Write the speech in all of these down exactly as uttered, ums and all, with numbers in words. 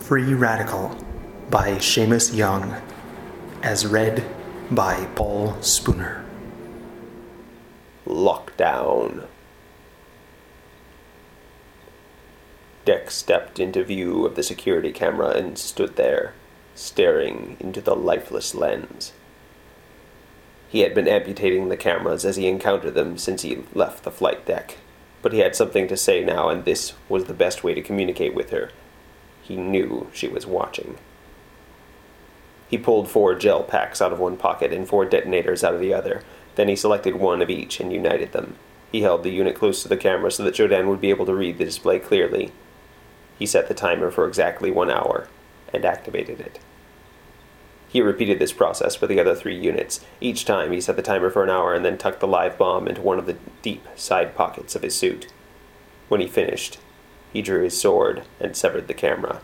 Free Radical by Seamus Young, as read by Paul Spooner. Lockdown. Deck stepped into view of the security camera and stood there, staring into the lifeless lens. He had been amputating the cameras as he encountered them since he left the flight deck, but he had something to say now, and this was the best way to communicate with her. He knew she was watching. He pulled four gel packs out of one pocket and four detonators out of the other. Then he selected one of each and united them. He held the unit close to the camera so that Jodan would be able to read the display clearly. He set the timer for exactly one hour and activated it. He repeated this process for the other three units. Each time he set the timer for an hour and then tucked the live bomb into one of the deep side pockets of his suit. When he finished, he drew his sword and severed the camera.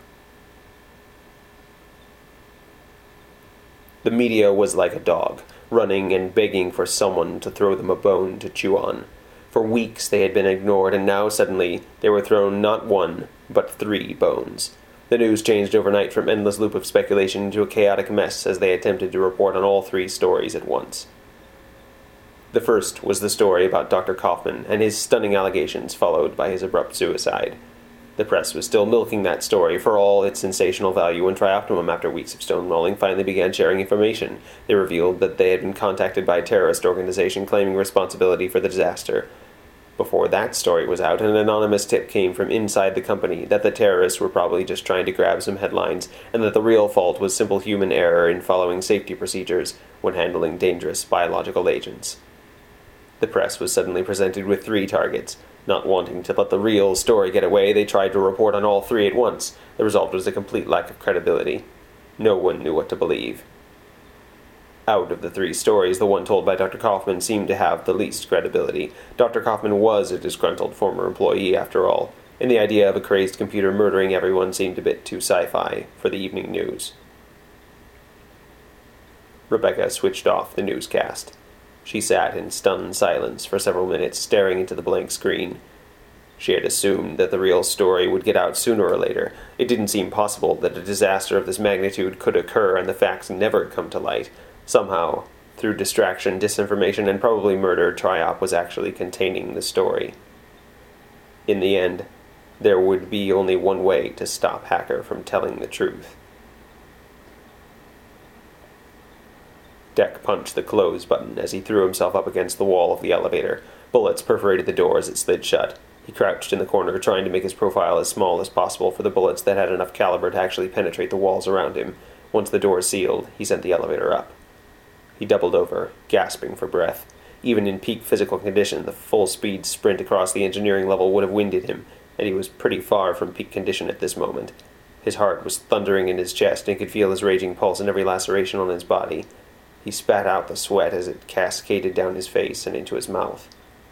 The media was like a dog, running and begging for someone to throw them a bone to chew on. For weeks they had been ignored, and now suddenly they were thrown not one, but three bones. The news changed overnight from endless loop of speculation into a chaotic mess as they attempted to report on all three stories at once. The first was the story about Doctor Kaufman and his stunning allegations, followed by his abrupt suicide. The press was still milking that story for all its sensational value when Trioptimum, after weeks of stonewalling, finally began sharing information. They revealed that they had been contacted by a terrorist organization claiming responsibility for the disaster. Before that story was out, an anonymous tip came from inside the company that the terrorists were probably just trying to grab some headlines, and that the real fault was simple human error in following safety procedures when handling dangerous biological agents. The press was suddenly presented with three targets. Not wanting to let the real story get away, they tried to report on all three at once. The result was a complete lack of credibility. No one knew what to believe. Out of the three stories, the one told by Doctor Kaufman seemed to have the least credibility. Doctor Kaufman was a disgruntled former employee, after all, and the idea of a crazed computer murdering everyone seemed a bit too sci-fi for the evening news. Rebecca switched off the newscast. She sat in stunned silence for several minutes, staring into the blank screen. She had assumed that the real story would get out sooner or later. It didn't seem possible that a disaster of this magnitude could occur and the facts never come to light. Somehow, through distraction, disinformation, and probably murder, Triop was actually containing the story. In the end, there would be only one way to stop Hacker from telling the truth. Deck punched the close button as he threw himself up against the wall of the elevator. Bullets perforated the door as it slid shut. He crouched in the corner, trying to make his profile as small as possible for the bullets that had enough caliber to actually penetrate the walls around him. Once the door sealed, he sent the elevator up. He doubled over, gasping for breath. Even in peak physical condition, the full-speed sprint across the engineering level would have winded him, and he was pretty far from peak condition at this moment. His heart was thundering in his chest, and he could feel his raging pulse in every laceration on his body. He spat out the sweat as it cascaded down his face and into his mouth.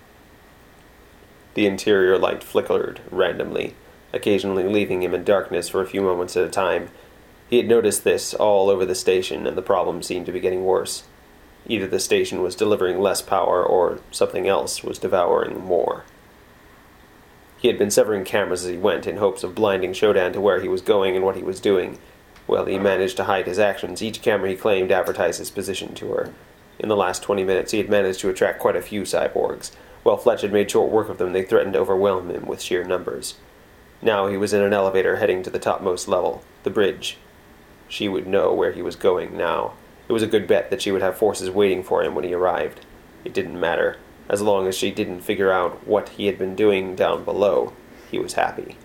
The interior light flickered randomly, occasionally leaving him in darkness for a few moments at a time. He had noticed this all over the station, and the problem seemed to be getting worse. Either the station was delivering less power, or something else was devouring more. He had been severing cameras as he went, in hopes of blinding Shodan to where he was going and what he was doing. Well, he managed to hide his actions. Each camera he claimed advertised his position to her. In the last twenty minutes, he had managed to attract quite a few cyborgs. While Fletch had made short work of them, they threatened to overwhelm him with sheer numbers. Now he was in an elevator heading to the topmost level, the bridge. She would know where he was going now. It was a good bet that she would have forces waiting for him when he arrived. It didn't matter. As long as she didn't figure out what he had been doing down below, he was happy.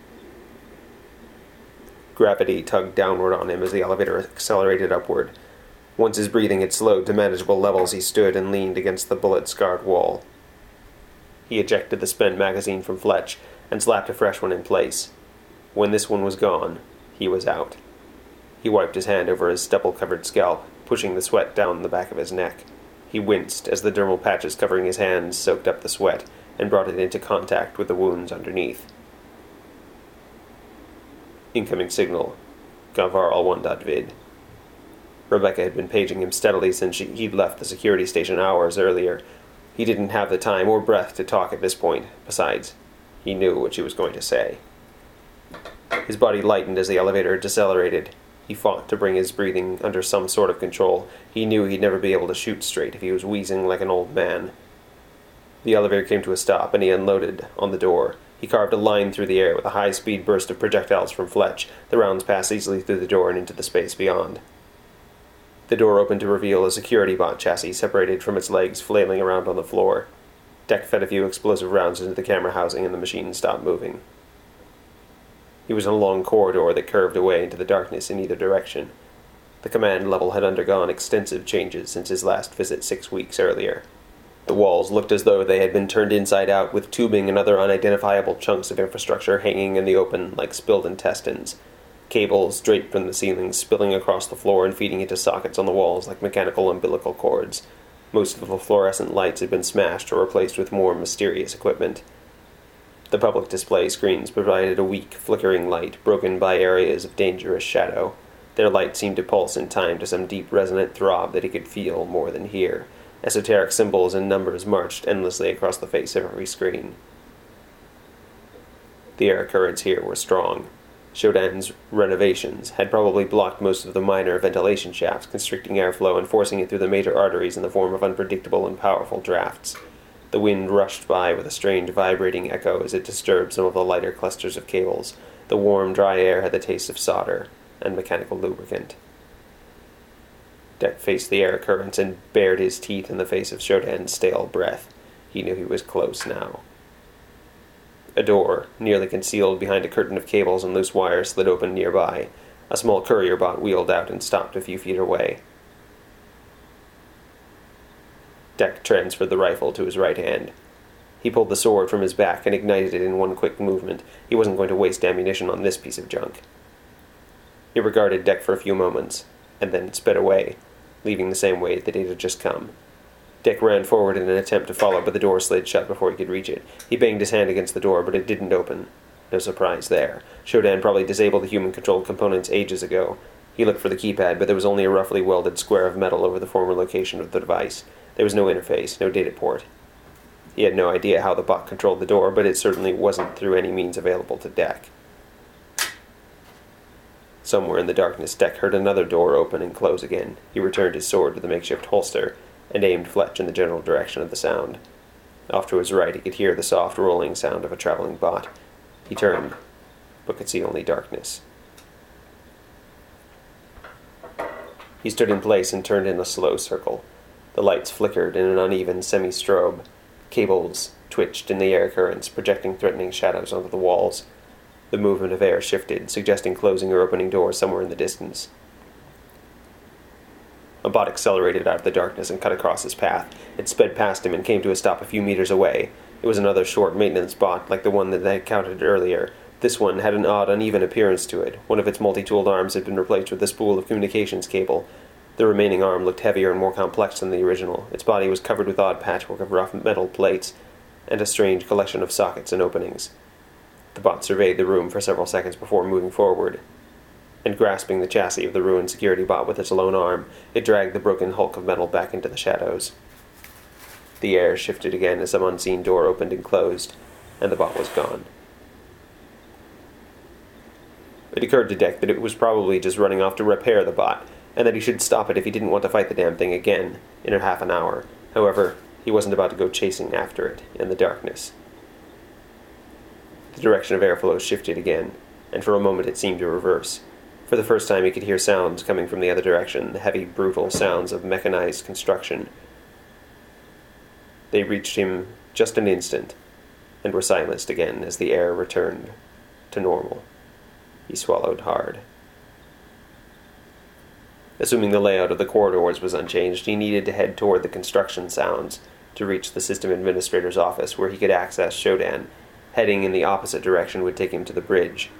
Gravity tugged downward on him as the elevator accelerated upward. Once his breathing had slowed to manageable levels, he stood and leaned against the bullet-scarred wall. He ejected the spent magazine from Fletch and slapped a fresh one in place. When this one was gone, he was out. He wiped his hand over his stubble-covered scalp, pushing the sweat down the back of his neck. He winced as the dermal patches covering his hands soaked up the sweat and brought it into contact with the wounds underneath. Incoming signal. Gavarl one.vid. Rebecca had been paging him steadily since she, he'd left the security station hours earlier. He didn't have the time or breath to talk at this point. Besides, he knew what she was going to say. His body lightened as the elevator decelerated. He fought to bring his breathing under some sort of control. He knew he'd never be able to shoot straight if he was wheezing like an old man. The elevator came to a stop, and he unloaded on the door. He carved a line through the air with a high-speed burst of projectiles from Fletch. The rounds passed easily through the door and into the space beyond. The door opened to reveal a security bot chassis separated from its legs flailing around on the floor. Deck fed a few explosive rounds into the camera housing, and the machine stopped moving. He was in a long corridor that curved away into the darkness in either direction. The command level had undergone extensive changes since his last visit six weeks earlier. The walls looked as though they had been turned inside out, with tubing and other unidentifiable chunks of infrastructure hanging in the open like spilled intestines. Cables draped from the ceiling, spilling across the floor and feeding into sockets on the walls like mechanical umbilical cords. Most of the fluorescent lights had been smashed or replaced with more mysterious equipment. The public display screens provided a weak, flickering light, broken by areas of dangerous shadow. Their light seemed to pulse in time to some deep, resonant throb that he could feel more than hear. Esoteric symbols and numbers marched endlessly across the face of every screen. The air currents here were strong. Shodan's renovations had probably blocked most of the minor ventilation shafts, constricting airflow and forcing it through the major arteries in the form of unpredictable and powerful drafts. The wind rushed by with a strange vibrating echo as it disturbed some of the lighter clusters of cables. The warm, dry air had the taste of solder and mechanical lubricant. Deck faced the air currents and bared his teeth in the face of Shodan's stale breath. He knew he was close now. A door, nearly concealed behind a curtain of cables and loose wires, slid open nearby. A small courier bot wheeled out and stopped a few feet away. Deck transferred the rifle to his right hand. He pulled the sword from his back and ignited it in one quick movement. He wasn't going to waste ammunition on this piece of junk. He regarded Deck for a few moments, and then sped away, leaving the same way that it had just come. Deck ran forward in an attempt to follow, but the door slid shut before he could reach it. He banged his hand against the door, but it didn't open. No surprise there. Shodan probably disabled the human-controlled components ages ago. He looked for the keypad, but there was only a roughly welded square of metal over the former location of the device. There was no interface, no data port. He had no idea how the bot controlled the door, but it certainly wasn't through any means available to Deck. Somewhere in the darkness, Deck heard another door open and close again. He returned his sword to the makeshift holster and aimed Fletch in the general direction of the sound. Off to his right, he could hear the soft rolling sound of a traveling bot. He turned, but could see only darkness. He stood in place and turned in a slow circle. The lights flickered in an uneven semi-strobe. Cables twitched in the air currents, projecting threatening shadows onto the walls. The movement of air shifted, suggesting closing or opening doors somewhere in the distance. A bot accelerated out of the darkness and cut across his path. It sped past him and came to a stop a few meters away. It was another short maintenance bot, like the one that they had counted earlier. This one had an odd, uneven appearance to it. One of its multi-tooled arms had been replaced with a spool of communications cable. The remaining arm looked heavier and more complex than the original. Its body was covered with odd patchwork of rough metal plates and a strange collection of sockets and openings. The bot surveyed the room for several seconds before moving forward, and grasping the chassis of the ruined security bot with its lone arm, it dragged the broken hulk of metal back into the shadows. The air shifted again as some unseen door opened and closed, and the bot was gone. It occurred to Deck that it was probably just running off to repair the bot, and that he should stop it if he didn't want to fight the damn thing again in a half an hour. However, he wasn't about to go chasing after it in the darkness. The direction of airflow shifted again, and for a moment it seemed to reverse. For the first time he could hear sounds coming from the other direction, the heavy, brutal sounds of mechanized construction. They reached him just an instant, and were silenced again as the air returned to normal. He swallowed hard. Assuming the layout of the corridors was unchanged, he needed to head toward the construction sounds to reach the system administrator's office, where he could access Shodan. Heading in the opposite direction would take him to the bridge.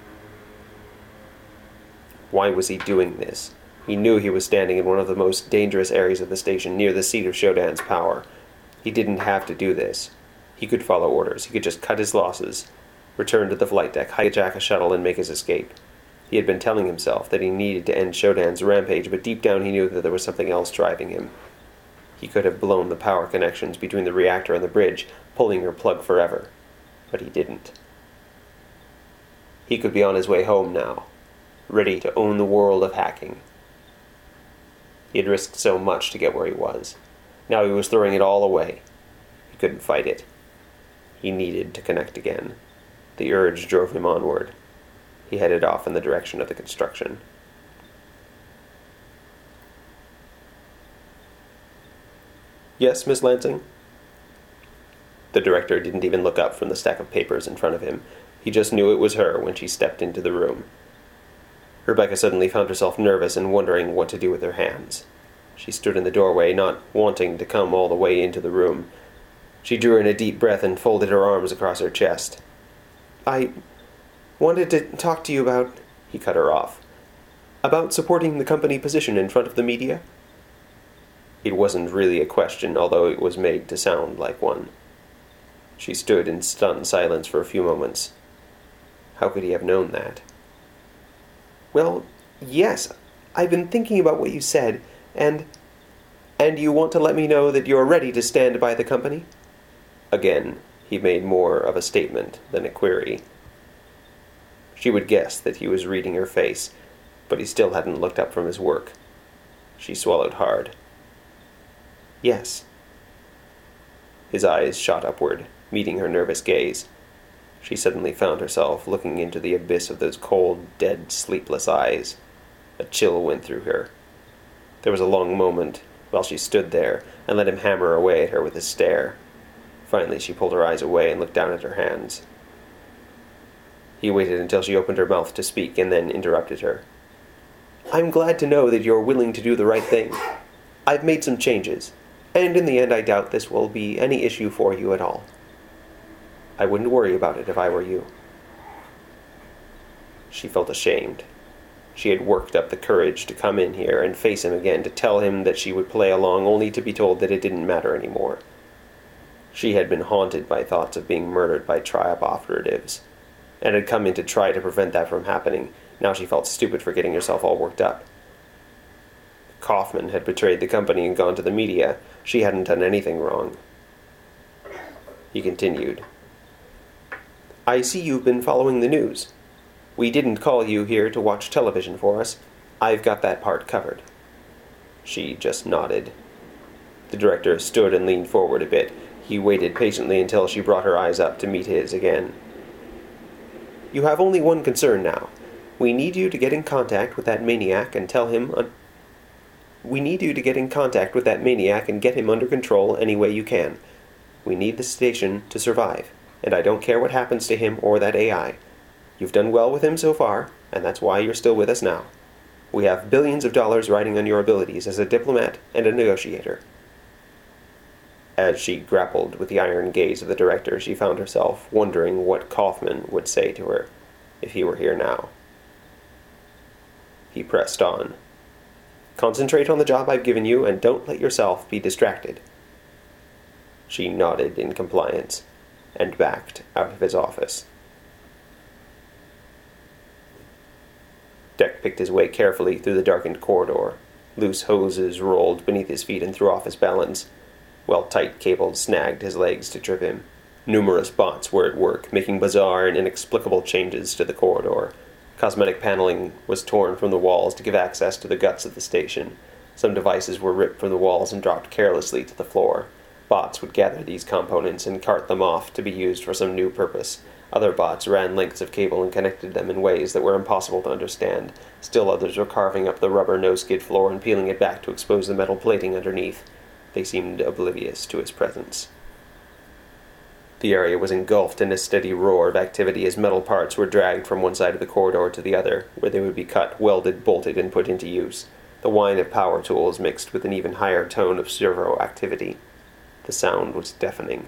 Why was he doing this? He knew he was standing in one of the most dangerous areas of the station, near the seat of Shodan's power. He didn't have to do this. He could follow orders. He could just cut his losses, return to the flight deck, hijack a shuttle, and make his escape. He had been telling himself that he needed to end Shodan's rampage, but deep down he knew that there was something else driving him. He could have blown the power connections between the reactor and the bridge, pulling her plug forever. But he didn't. He could be on his way home now, ready to own the world of hacking. He had risked so much to get where he was. Now he was throwing it all away. He couldn't fight it. He needed to connect again. The urge drove him onward. He headed off in the direction of the construction. Yes, Miss Lansing? The director didn't even look up from the stack of papers in front of him. He just knew it was her when she stepped into the room. Rebecca suddenly found herself nervous and wondering what to do with her hands. She stood in the doorway, not wanting to come all the way into the room. She drew in a deep breath and folded her arms across her chest. I wanted to talk to you about, he cut her off, about supporting the company position in front of the media. It wasn't really a question, although it was made to sound like one. She stood in stunned silence for a few moments. How could he have known that? Well, yes, I've been thinking about what you said, and... And you want to let me know that you're ready to stand by the company? Again, he made more of a statement than a query. She would guess that he was reading her face, but he still hadn't looked up from his work. She swallowed hard. Yes. His eyes shot upward, meeting her nervous gaze. She suddenly found herself looking into the abyss of those cold, dead, sleepless eyes. A chill went through her. There was a long moment while she stood there and let him hammer away at her with his stare. Finally, she pulled her eyes away and looked down at her hands. He waited until she opened her mouth to speak and then interrupted her. I'm glad to know that you're willing to do the right thing. I've made some changes, and in the end I doubt this will be any issue for you at all. I wouldn't worry about it if I were you. She felt ashamed. She had worked up the courage to come in here and face him again, to tell him that she would play along, only to be told that it didn't matter anymore. She had been haunted by thoughts of being murdered by Triumph operatives, and had come in to try to prevent that from happening. Now she felt stupid for getting herself all worked up. Kaufman had betrayed the company and gone to the media. She hadn't done anything wrong. He continued. I see you've been following the news. We didn't call you here to watch television for us. I've got that part covered. She just nodded. The director stood and leaned forward a bit. He waited patiently until she brought her eyes up to meet his again. You have only one concern now. We need you to get in contact with that maniac and tell him... Un- we need you to get in contact with that maniac and get him under control any way you can. We need the station to survive, and I don't care what happens to him or that A I. You've done well with him so far, and that's why you're still with us now. We have billions of dollars riding on your abilities as a diplomat and a negotiator. As she grappled with the iron gaze of the director, she found herself wondering what Kaufman would say to her if he were here now. He pressed on. Concentrate on the job I've given you, and don't let yourself be distracted. She nodded in compliance, and backed out of his office. Deck picked his way carefully through the darkened corridor. Loose hoses rolled beneath his feet and threw off his balance, while tight cables snagged his legs to trip him. Numerous bots were at work, making bizarre and inexplicable changes to the corridor. Cosmetic paneling was torn from the walls to give access to the guts of the station. Some devices were ripped from the walls and dropped carelessly to the floor. Bots would gather these components and cart them off to be used for some new purpose. Other bots ran lengths of cable and connected them in ways that were impossible to understand. Still others were carving up the rubber no-skid floor and peeling it back to expose the metal plating underneath. They seemed oblivious to his presence. The area was engulfed in a steady roar of activity as metal parts were dragged from one side of the corridor to the other, where they would be cut, welded, bolted, and put into use. The whine of power tools mixed with an even higher tone of servo activity. The sound was deafening.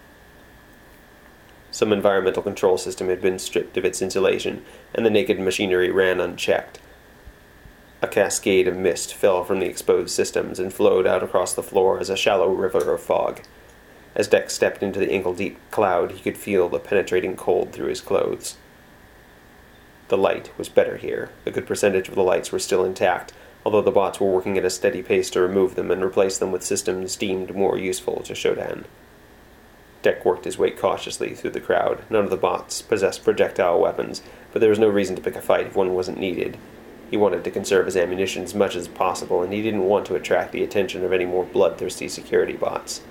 Some environmental control system had been stripped of its insulation, and the naked machinery ran unchecked. A cascade of mist fell from the exposed systems and flowed out across the floor as a shallow river of fog. As Deck stepped into the ankle-deep cloud, he could feel the penetrating cold through his clothes. The light was better here. A good percentage of the lights were still intact, although the bots were working at a steady pace to remove them and replace them with systems deemed more useful to Shodan. Deck worked his way cautiously through the crowd. None of the bots possessed projectile weapons, but there was no reason to pick a fight if one wasn't needed. He wanted to conserve his ammunition as much as possible, and he didn't want to attract the attention of any more bloodthirsty security bots.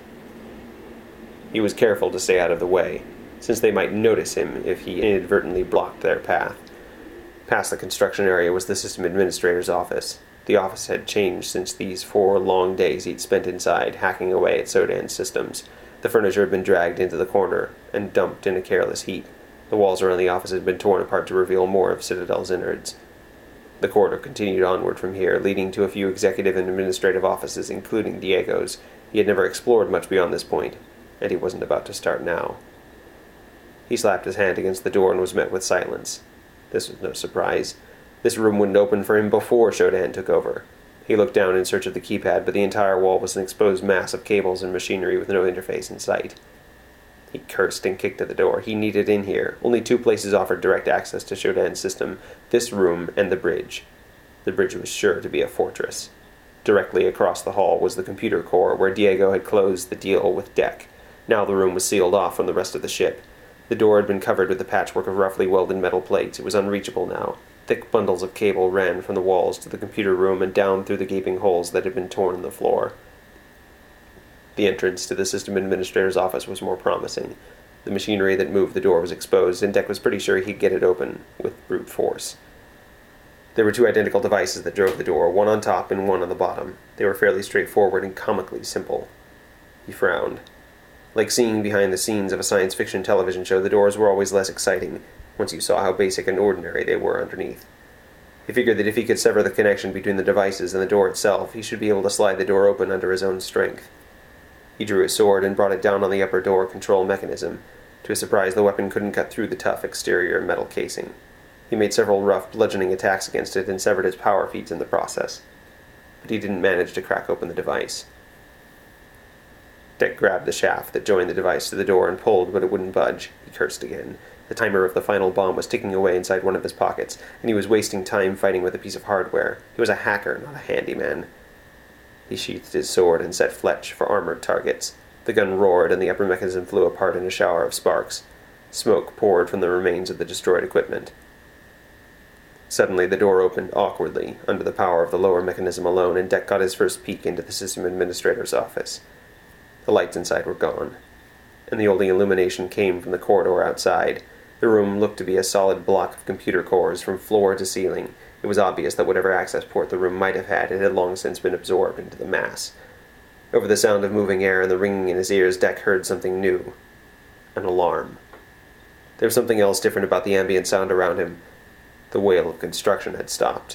He was careful to stay out of the way, since they might notice him if he inadvertently blocked their path. Past the construction area was the system administrator's office. The office had changed since these four long days he'd spent inside, hacking away at Sodan's systems. The furniture had been dragged into the corner and dumped in a careless heap. The walls around the office had been torn apart to reveal more of Citadel's innards. The corridor continued onward from here, leading to a few executive and administrative offices, including Diego's. He had never explored much beyond this point, and he wasn't about to start now. He slapped his hand against the door and was met with silence. This was no surprise. This room wouldn't open for him before Sodan took over. He looked down in search of the keypad, but the entire wall was an exposed mass of cables and machinery with no interface in sight. He cursed and kicked at the door. He needed in here. Only two places offered direct access to Sodan's system, this room and the bridge. The bridge was sure to be a fortress. Directly across the hall was the computer core, where Diego had closed the deal with Deck. Now the room was sealed off from the rest of the ship. The door had been covered with a patchwork of roughly welded metal plates. It was unreachable now. Thick bundles of cable ran from the walls to the computer room and down through the gaping holes that had been torn in the floor. The entrance to the system administrator's office was more promising. The machinery that moved the door was exposed, and Deck was pretty sure he'd get it open with brute force. There were two identical devices that drove the door, one on top and one on the bottom. They were fairly straightforward and comically simple. He frowned. Like seeing behind the scenes of a science fiction television show, the doors were always less exciting, once you saw how basic and ordinary they were underneath. He figured that if he could sever the connection between the devices and the door itself, he should be able to slide the door open under his own strength. He drew his sword and brought it down on the upper door control mechanism. To his surprise, the weapon couldn't cut through the tough exterior metal casing. He made several rough, bludgeoning attacks against it and severed its power feeds in the process. But he didn't manage to crack open the device. Deck grabbed the shaft that joined the device to the door and pulled, but it wouldn't budge. He cursed again. The timer of the final bomb was ticking away inside one of his pockets, and he was wasting time fighting with a piece of hardware. He was a hacker, not a handyman. He sheathed his sword and set Fletch for armored targets. The gun roared, and the upper mechanism flew apart in a shower of sparks. Smoke poured from the remains of the destroyed equipment. Suddenly, the door opened awkwardly, under the power of the lower mechanism alone, and Deck got his first peek into the system administrator's office. The lights inside were gone, and the only illumination came from the corridor outside. The room looked to be a solid block of computer cores from floor to ceiling. It was obvious that whatever access port the room might have had, it had long since been absorbed into the mass. Over the sound of moving air and the ringing in his ears, Deck heard something new. An alarm. There was something else different about the ambient sound around him. The wail of construction had stopped.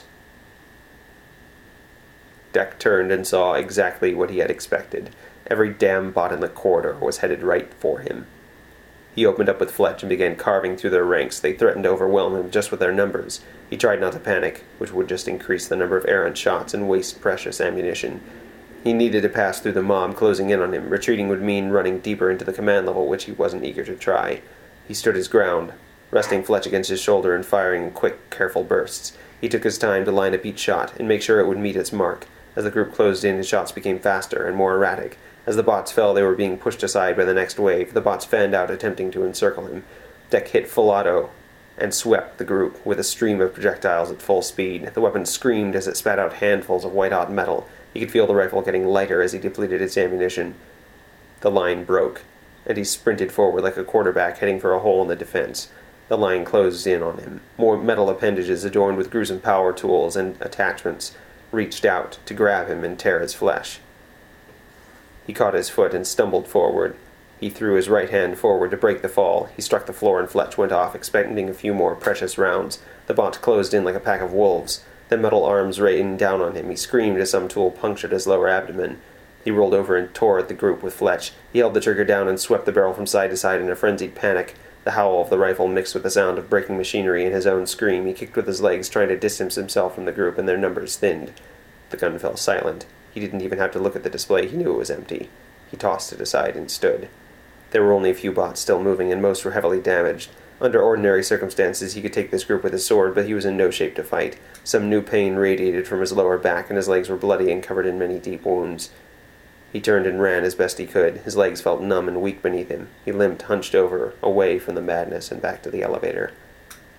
Deck turned and saw exactly what he had expected. Every damn bot in the corridor was headed right for him. He opened up with Fletch and began carving through their ranks. They threatened to overwhelm him just with their numbers. He tried not to panic, which would just increase the number of errant shots and waste precious ammunition. He needed to pass through the mob closing in on him. Retreating would mean running deeper into the command level, which he wasn't eager to try. He stood his ground, resting Fletch against his shoulder and firing in quick, careful bursts. He took his time to line up each shot and make sure it would meet its mark. As the group closed in, his shots became faster and more erratic. As the bots fell, they were being pushed aside by the next wave. The bots fanned out, attempting to encircle him. Deck hit full auto and swept the group with a stream of projectiles at full speed. The weapon screamed as it spat out handfuls of white-hot metal. He could feel the rifle getting lighter as he depleted its ammunition. The line broke, and he sprinted forward like a quarterback heading for a hole in the defense. The line closed in on him. More metal appendages adorned with gruesome power tools and attachments reached out to grab him and tear his flesh. He caught his foot and stumbled forward. He threw his right hand forward to break the fall. He struck the floor and Fletch went off, expending a few more precious rounds. The bot closed in like a pack of wolves. The metal arms rained down on him. He screamed as some tool punctured his lower abdomen. He rolled over and tore at the group with Fletch. He held the trigger down and swept the barrel from side to side in a frenzied panic. The howl of the rifle mixed with the sound of breaking machinery and his own scream. He kicked with his legs, trying to distance himself from the group, and their numbers thinned. The gun fell silent. He didn't even have to look at the display. He knew it was empty. He tossed it aside and stood. There were only a few bots still moving, and most were heavily damaged. Under ordinary circumstances, he could take this group with his sword, but he was in no shape to fight. Some new pain radiated from his lower back, and his legs were bloody and covered in many deep wounds. He turned and ran as best he could. His legs felt numb and weak beneath him. He limped, hunched over, away from the madness, and back to the elevator.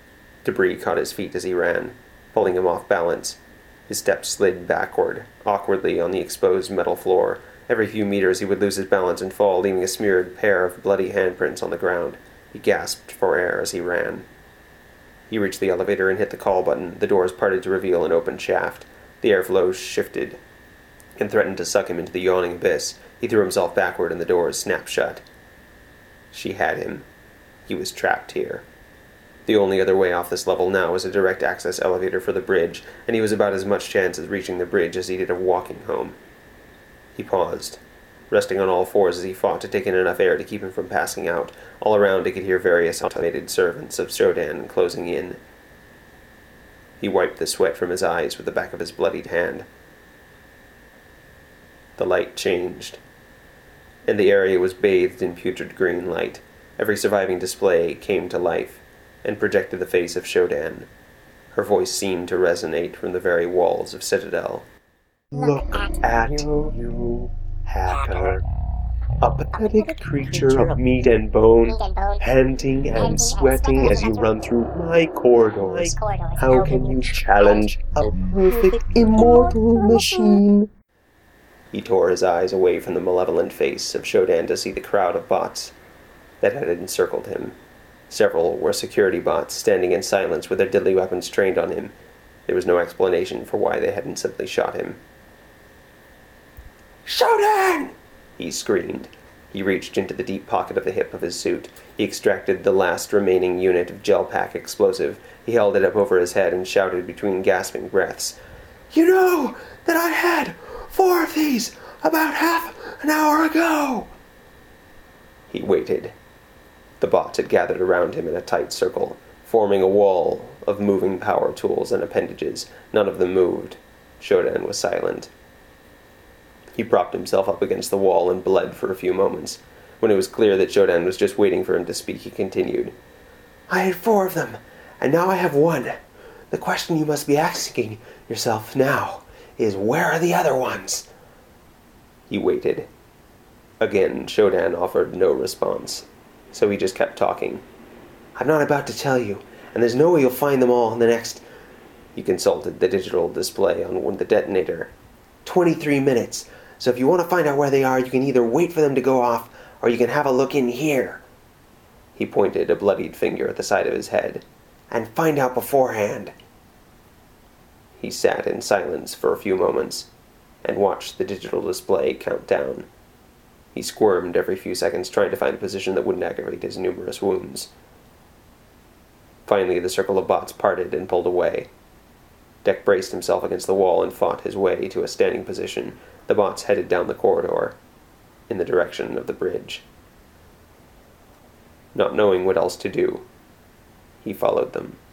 Debris caught his feet as he ran, pulling him off balance. His steps slid backward, awkwardly on the exposed metal floor. Every few meters he would lose his balance and fall, leaving a smeared pair of bloody handprints on the ground. He gasped for air as he ran. He reached the elevator and hit the call button. The doors parted to reveal an open shaft. The airflow shifted and threatened to suck him into the yawning abyss. He threw himself backward and the doors snapped shut. She had him. He was trapped here. The only other way off this level now was a direct access elevator for the bridge, and he was about as much chance of reaching the bridge as he did of walking home. He paused, resting on all fours as he fought to take in enough air to keep him from passing out. All around he could hear various automated servants of Shodan closing in. He wiped the sweat from his eyes with the back of his bloodied hand. The light changed, and the area was bathed in putrid green light. Every surviving display came to life and projected the face of Shodan. Her voice seemed to resonate from the very walls of Citadel. Look at you, hacker. A pathetic creature of meat and bone, panting and sweating as you run through my corridors. How can you challenge a perfect immortal machine? He tore his eyes away from the malevolent face of Shodan to see the crowd of bots that had encircled him. Several were security bots, standing in silence with their deadly weapons trained on him. There was no explanation for why they hadn't simply shot him. Shodan! He screamed. He reached into the deep pocket of the hip of his suit. He extracted the last remaining unit of gel pack explosive. He held it up over his head and shouted between gasping breaths, "You know that I had four of these about half an hour ago!" He waited. The bots had gathered around him in a tight circle, forming a wall of moving power tools and appendages. None of them moved. Shodan was silent. He propped himself up against the wall and bled for a few moments. When it was clear that Shodan was just waiting for him to speak, he continued. "I had four of them, and now I have one. The question you must be asking yourself now is, where are the other ones?" He waited. Again, Shodan offered no response, so he just kept talking. "I'm not about to tell you, and there's no way you'll find them all in the next..." He consulted the digital display on the detonator. twenty-three minutes. So if you want to find out where they are, you can either wait for them to go off, or you can have a look in here." He pointed a bloodied finger at the side of his head. "And find out beforehand." He sat in silence for a few moments, and watched the digital display count down. He squirmed every few seconds, trying to find a position that wouldn't aggravate his numerous wounds. Finally, the circle of bots parted and pulled away. Deck braced himself against the wall and fought his way to a standing position. The bots headed down the corridor, in the direction of the bridge. Not knowing what else to do, he followed them.